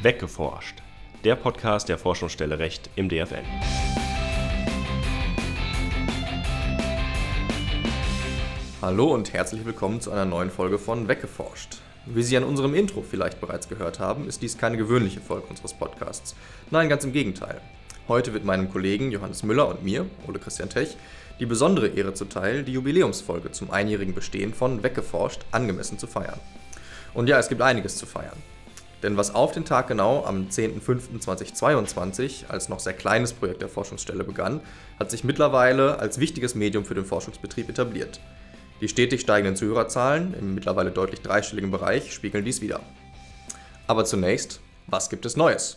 Weggeforscht, der Podcast der Forschungsstelle Recht im DFN. Hallo und herzlich willkommen zu einer neuen Folge von Weggeforscht. Wie Sie an unserem Intro vielleicht bereits gehört haben, ist dies keine gewöhnliche Folge unseres Podcasts. Nein, ganz im Gegenteil. Heute wird meinem Kollegen Johannes Müller und mir, Ole Christian Tech, die besondere Ehre zuteil, die Jubiläumsfolge zum einjährigen Bestehen von Weggeforscht angemessen zu feiern. Und ja, es gibt einiges zu feiern. Denn was auf den Tag genau am 10.05.2022 als noch sehr kleines Projekt der Forschungsstelle begann, hat sich mittlerweile als wichtiges Medium für den Forschungsbetrieb etabliert. Die stetig steigenden Zuhörerzahlen im mittlerweile deutlich dreistelligen Bereich spiegeln dies wider. Aber zunächst, was gibt es Neues?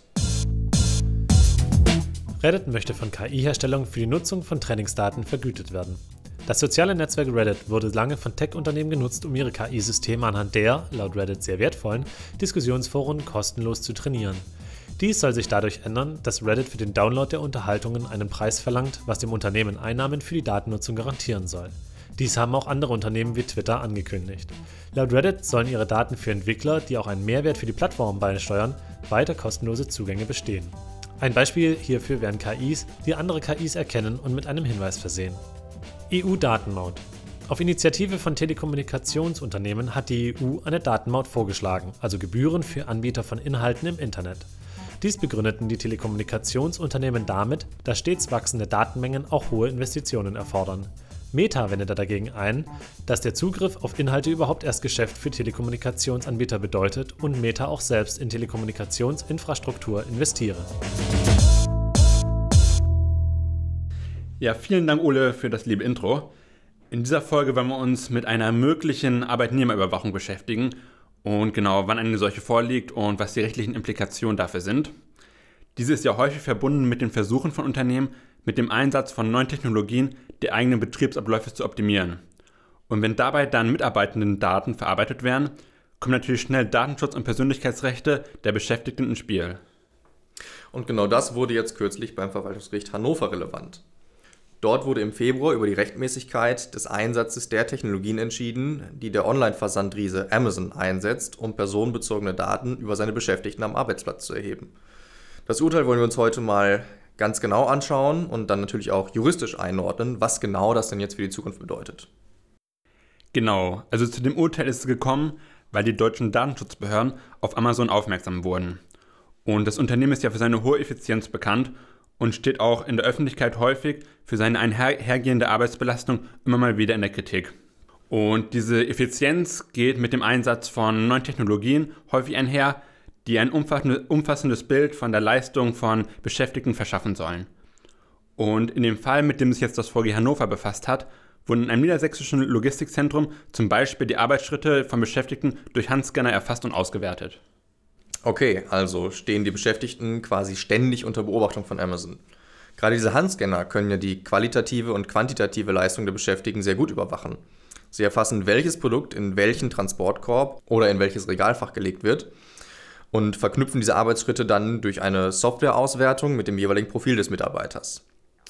Reddit möchte von KI-Herstellern für die Nutzung von Trainingsdaten vergütet werden. Das soziale Netzwerk Reddit wurde lange von Tech-Unternehmen genutzt, um ihre KI-Systeme anhand der, laut Reddit sehr wertvollen, Diskussionsforen kostenlos zu trainieren. Dies soll sich dadurch ändern, dass Reddit für den Download der Unterhaltungen einen Preis verlangt, was dem Unternehmen Einnahmen für die Datennutzung garantieren soll. Dies haben auch andere Unternehmen wie Twitter angekündigt. Laut Reddit sollen ihre Daten für Entwickler, die auch einen Mehrwert für die Plattform beisteuern, weiter kostenlose Zugänge bestehen. Ein Beispiel hierfür wären KIs, die andere KIs erkennen und mit einem Hinweis versehen. EU-Datenmaut. Auf Initiative von Telekommunikationsunternehmen hat die EU eine Datenmaut vorgeschlagen, also Gebühren für Anbieter von Inhalten im Internet. Dies begründeten die Telekommunikationsunternehmen damit, dass stets wachsende Datenmengen auch hohe Investitionen erfordern. Meta wendete dagegen ein, dass der Zugriff auf Inhalte überhaupt erst Geschäft für Telekommunikationsanbieter bedeutet und Meta auch selbst in Telekommunikationsinfrastruktur investiere. Ja, vielen Dank, Ole, für das liebe Intro. In dieser Folge wollen wir uns mit einer möglichen Arbeitnehmerüberwachung beschäftigen und genau, wann eine solche vorliegt und was die rechtlichen Implikationen dafür sind. Diese ist ja häufig verbunden mit den Versuchen von Unternehmen, mit dem Einsatz von neuen Technologien die eigenen Betriebsabläufe zu optimieren. Und wenn dabei dann mitarbeitenden Daten verarbeitet werden, kommen natürlich schnell Datenschutz und Persönlichkeitsrechte der Beschäftigten ins Spiel. Und genau das wurde jetzt kürzlich beim Verwaltungsgericht Hannover relevant. Dort wurde im Februar über die Rechtmäßigkeit des Einsatzes der Technologien entschieden, die der Online-Versandriese Amazon einsetzt, um personenbezogene Daten über seine Beschäftigten am Arbeitsplatz zu erheben. Das Urteil wollen wir uns heute mal ganz genau anschauen und dann natürlich auch juristisch einordnen, was genau das denn jetzt für die Zukunft bedeutet. Genau, also zu dem Urteil ist es gekommen, weil die deutschen Datenschutzbehörden auf Amazon aufmerksam wurden. Und das Unternehmen ist ja für seine hohe Effizienz bekannt und steht auch in der Öffentlichkeit häufig für seine einhergehende Arbeitsbelastung immer mal wieder in der Kritik. Und diese Effizienz geht mit dem Einsatz von neuen Technologien häufig einher, die ein umfassendes Bild von der Leistung von Beschäftigten verschaffen sollen. Und in dem Fall, mit dem sich jetzt das VG Hannover befasst hat, wurden in einem niedersächsischen Logistikzentrum zum Beispiel die Arbeitsschritte von Beschäftigten durch Handscanner erfasst und ausgewertet. Okay, also stehen die Beschäftigten quasi ständig unter Beobachtung von Amazon. Gerade diese Handscanner können ja die qualitative und quantitative Leistung der Beschäftigten sehr gut überwachen. Sie erfassen, welches Produkt in welchen Transportkorb oder in welches Regalfach gelegt wird, und verknüpfen diese Arbeitsschritte dann durch eine Softwareauswertung mit dem jeweiligen Profil des Mitarbeiters.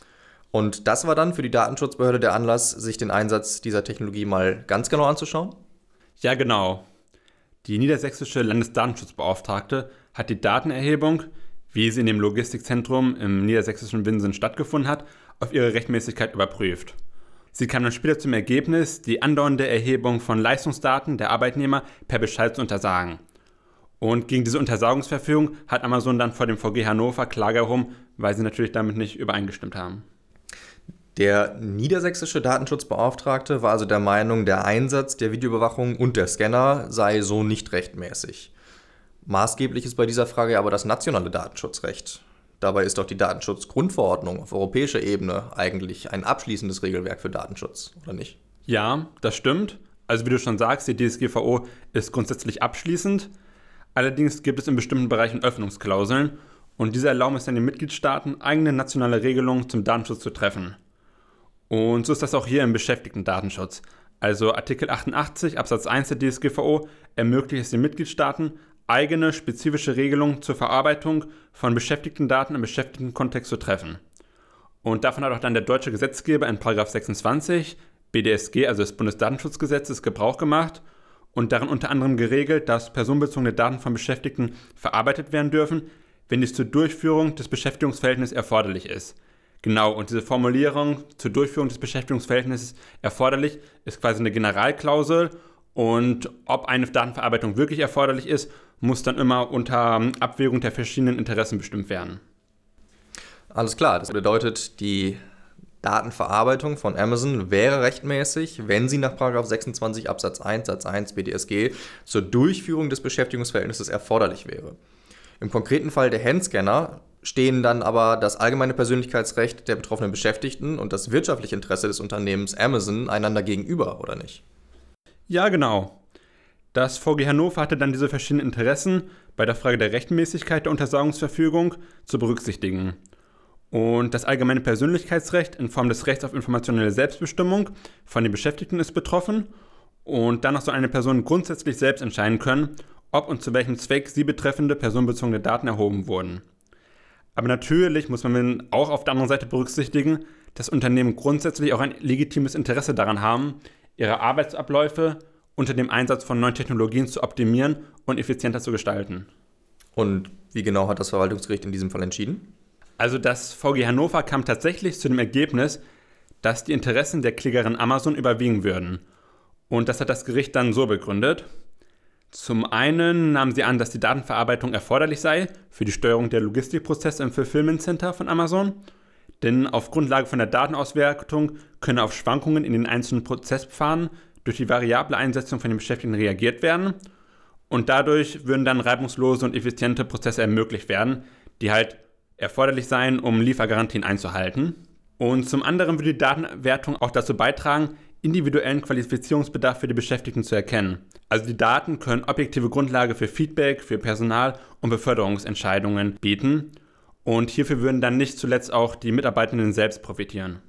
Und das war dann für die Datenschutzbehörde der Anlass, sich den Einsatz dieser Technologie mal ganz genau anzuschauen? Ja, genau. Die niedersächsische Landesdatenschutzbeauftragte hat die Datenerhebung, wie sie in dem Logistikzentrum im niedersächsischen Winsen stattgefunden hat, auf ihre Rechtmäßigkeit überprüft. Sie kam dann später zum Ergebnis, die andauernde Erhebung von Leistungsdaten der Arbeitnehmer per Bescheid zu untersagen. Und gegen diese Untersagungsverfügung hat Amazon dann vor dem VG Hannover Klage erhoben, weil sie natürlich damit nicht übereingestimmt haben. Der niedersächsische Datenschutzbeauftragte war also der Meinung, der Einsatz der Videoüberwachung und der Scanner sei so nicht rechtmäßig. Maßgeblich ist bei dieser Frage aber das nationale Datenschutzrecht. Dabei ist doch die Datenschutzgrundverordnung auf europäischer Ebene eigentlich ein abschließendes Regelwerk für Datenschutz, oder nicht? Ja, das stimmt. Also wie du schon sagst, die DSGVO ist grundsätzlich abschließend. Allerdings gibt es in bestimmten Bereichen Öffnungsklauseln und diese erlauben es dann den Mitgliedstaaten, eigene nationale Regelungen zum Datenschutz zu treffen. Und so ist das auch hier im Beschäftigten-Datenschutz. Also Artikel 88 Absatz 1 der DSGVO ermöglicht es den Mitgliedstaaten, eigene spezifische Regelungen zur Verarbeitung von Beschäftigtendaten im Beschäftigtenkontext zu treffen. Und davon hat auch dann der deutsche Gesetzgeber in § 26 BDSG, also des Bundesdatenschutzgesetzes, Gebrauch gemacht und darin unter anderem geregelt, dass personenbezogene Daten von Beschäftigten verarbeitet werden dürfen, wenn dies zur Durchführung des Beschäftigungsverhältnisses erforderlich ist. Genau, und diese Formulierung zur Durchführung des Beschäftigungsverhältnisses erforderlich ist quasi eine Generalklausel, und ob eine Datenverarbeitung wirklich erforderlich ist, muss dann immer unter Abwägung der verschiedenen Interessen bestimmt werden. Alles klar, das bedeutet, die Datenverarbeitung von Amazon wäre rechtmäßig, wenn sie nach § 26 Absatz 1 Satz 1 BDSG zur Durchführung des Beschäftigungsverhältnisses erforderlich wäre. Im konkreten Fall der Handscanner stehen dann aber das allgemeine Persönlichkeitsrecht der betroffenen Beschäftigten und das wirtschaftliche Interesse des Unternehmens Amazon einander gegenüber, oder nicht? Ja, genau. Das VG Hannover hatte dann diese verschiedenen Interessen bei der Frage der Rechtmäßigkeit der Untersagungsverfügung zu berücksichtigen. Und das allgemeine Persönlichkeitsrecht in Form des Rechts auf informationelle Selbstbestimmung von den Beschäftigten ist betroffen, und danach soll eine Person grundsätzlich selbst entscheiden können, ob und zu welchem Zweck sie betreffende personenbezogene Daten erhoben wurden. Aber natürlich muss man auch auf der anderen Seite berücksichtigen, dass Unternehmen grundsätzlich auch ein legitimes Interesse daran haben, ihre Arbeitsabläufe unter dem Einsatz von neuen Technologien zu optimieren und effizienter zu gestalten. Und wie genau hat das Verwaltungsgericht in diesem Fall entschieden? Also das VG Hannover kam tatsächlich zu dem Ergebnis, dass die Interessen der Klägerin Amazon überwiegen würden. Und das hat das Gericht dann so begründet. Zum einen nahmen sie an, dass die Datenverarbeitung erforderlich sei für die Steuerung der Logistikprozesse im Fulfillment Center von Amazon, denn auf Grundlage von der Datenauswertung könne auf Schwankungen in den einzelnen Prozessverfahren durch die variable Einsetzung von den Beschäftigten reagiert werden, und dadurch würden dann reibungslose und effiziente Prozesse ermöglicht werden, die halt erforderlich seien, um Liefergarantien einzuhalten. Und zum anderen würde die Datenwertung auch dazu beitragen, individuellen Qualifizierungsbedarf für die Beschäftigten zu erkennen. Also die Daten können objektive Grundlage für Feedback, für Personal- und Beförderungsentscheidungen bieten. Und hierfür würden dann nicht zuletzt auch die Mitarbeitenden selbst profitieren.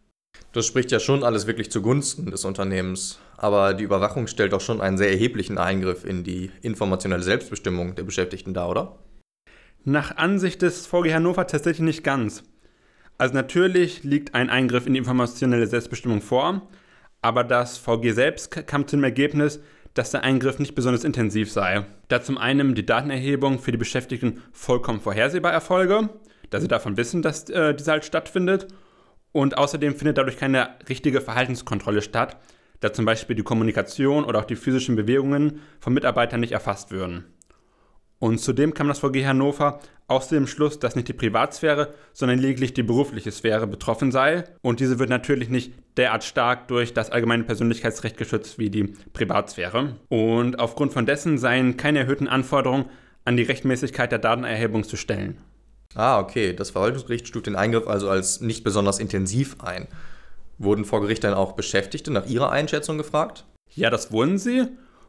Das spricht ja schon alles wirklich zugunsten des Unternehmens. Aber die Überwachung stellt doch schon einen sehr erheblichen Eingriff in die informationelle Selbstbestimmung der Beschäftigten dar, oder? Nach Ansicht des VG Hannover tatsächlich nicht ganz. Also natürlich liegt ein Eingriff in die informationelle Selbstbestimmung vor, aber das VG selbst kam zu dem Ergebnis, dass der Eingriff nicht besonders intensiv sei. Da zum einen die Datenerhebung für die Beschäftigten vollkommen vorhersehbar erfolge, da sie davon wissen, dass diese halt stattfindet, und außerdem findet dadurch keine richtige Verhaltenskontrolle statt, da zum Beispiel die Kommunikation oder auch die physischen Bewegungen von Mitarbeitern nicht erfasst würden. Und zudem kam das VG Hannover auch zu dem Schluss, dass nicht die Privatsphäre, sondern lediglich die berufliche Sphäre betroffen sei. Und diese wird natürlich nicht derart stark durch das allgemeine Persönlichkeitsrecht geschützt wie die Privatsphäre. Und aufgrund von dessen seien keine erhöhten Anforderungen an die Rechtmäßigkeit der Datenerhebung zu stellen. Ah, okay. Das Verwaltungsgericht stuft den Eingriff also als nicht besonders intensiv ein. Wurden vor Gericht dann auch Beschäftigte nach ihrer Einschätzung gefragt? Ja, das wurden sie.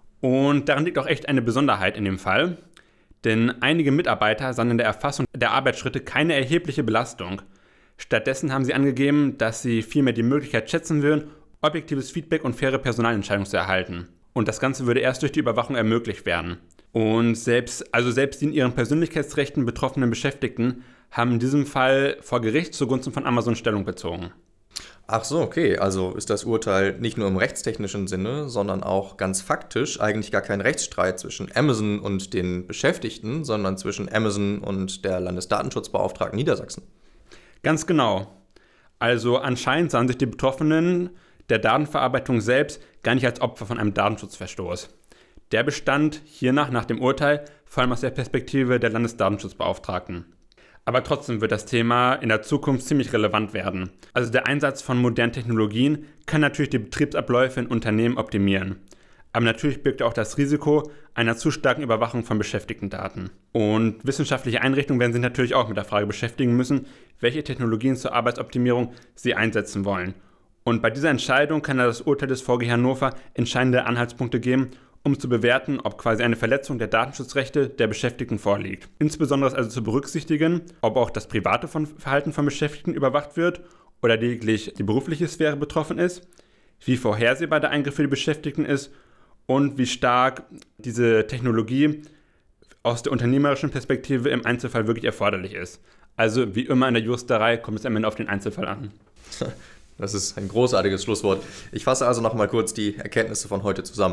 Und daran liegt auch echt eine Besonderheit in dem Fall. Denn einige Mitarbeiter sahen in der Erfassung der Arbeitsschritte keine erhebliche Belastung. Stattdessen haben sie angegeben, dass sie vielmehr die Möglichkeit schätzen würden, objektives Feedback und faire Personalentscheidungen zu erhalten. Und das Ganze würde erst durch die Überwachung ermöglicht werden. Und selbst die in ihren Persönlichkeitsrechten betroffenen Beschäftigten haben in diesem Fall vor Gericht zugunsten von Amazon Stellung bezogen. Ach so, okay. Also ist das Urteil nicht nur im rechtstechnischen Sinne, sondern auch ganz faktisch eigentlich gar kein Rechtsstreit zwischen Amazon und den Beschäftigten, sondern zwischen Amazon und der Landesdatenschutzbeauftragten Niedersachsen. Ganz genau. Also anscheinend sahen sich die Betroffenen der Datenverarbeitung selbst gar nicht als Opfer von einem Datenschutzverstoß. Der bestand hiernach nach dem Urteil vor allem aus der Perspektive der Landesdatenschutzbeauftragten. Aber trotzdem wird das Thema in der Zukunft ziemlich relevant werden. Also der Einsatz von modernen Technologien kann natürlich die Betriebsabläufe in Unternehmen optimieren. Aber natürlich birgt auch das Risiko einer zu starken Überwachung von Beschäftigtendaten. Und wissenschaftliche Einrichtungen werden sich natürlich auch mit der Frage beschäftigen müssen, welche Technologien zur Arbeitsoptimierung sie einsetzen wollen. Und bei dieser Entscheidung kann das Urteil des VG Hannover entscheidende Anhaltspunkte geben, um zu bewerten, ob quasi eine Verletzung der Datenschutzrechte der Beschäftigten vorliegt. Insbesondere ist also zu berücksichtigen, ob auch das private Verhalten von Beschäftigten überwacht wird oder lediglich die berufliche Sphäre betroffen ist, wie vorhersehbar der Eingriff für die Beschäftigten ist und wie stark diese Technologie aus der unternehmerischen Perspektive im Einzelfall wirklich erforderlich ist. Also wie immer in der Juristerei kommt es am Ende auf den Einzelfall an. Das ist ein großartiges Schlusswort. Ich fasse also noch mal kurz die Erkenntnisse von heute zusammen.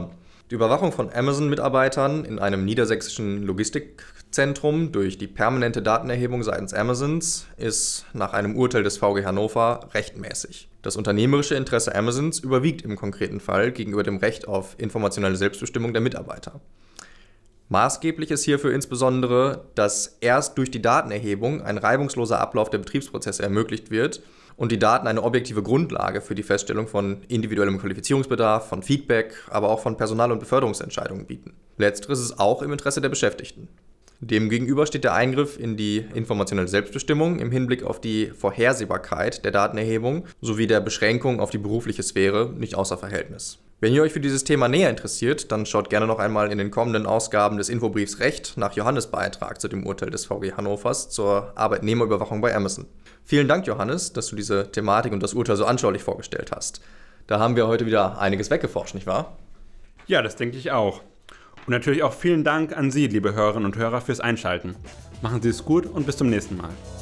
Die Überwachung von Amazon-Mitarbeitern in einem niedersächsischen Logistikzentrum durch die permanente Datenerhebung seitens Amazons ist nach einem Urteil des VG Hannover rechtmäßig. Das unternehmerische Interesse Amazons überwiegt im konkreten Fall gegenüber dem Recht auf informationelle Selbstbestimmung der Mitarbeiter. Maßgeblich ist hierfür insbesondere, dass erst durch die Datenerhebung ein reibungsloser Ablauf der Betriebsprozesse ermöglicht wird und die Daten eine objektive Grundlage für die Feststellung von individuellem Qualifizierungsbedarf, von Feedback, aber auch von Personal- und Beförderungsentscheidungen bieten. Letzteres ist auch im Interesse der Beschäftigten. Demgegenüber steht der Eingriff in die informationelle Selbstbestimmung im Hinblick auf die Vorhersehbarkeit der Datenerhebung sowie der Beschränkung auf die berufliche Sphäre nicht außer Verhältnis. Wenn ihr euch für dieses Thema näher interessiert, dann schaut gerne noch einmal in den kommenden Ausgaben des Infobriefs Recht nach Johannes' Beitrag zu dem Urteil des VG Hannovers zur Arbeitnehmerüberwachung bei Amazon. Vielen Dank, Johannes, dass du diese Thematik und das Urteil so anschaulich vorgestellt hast. Da haben wir heute wieder einiges weggeforscht, nicht wahr? Ja, das denke ich auch. Und natürlich auch vielen Dank an Sie, liebe Hörerinnen und Hörer, fürs Einschalten. Machen Sie es gut und bis zum nächsten Mal.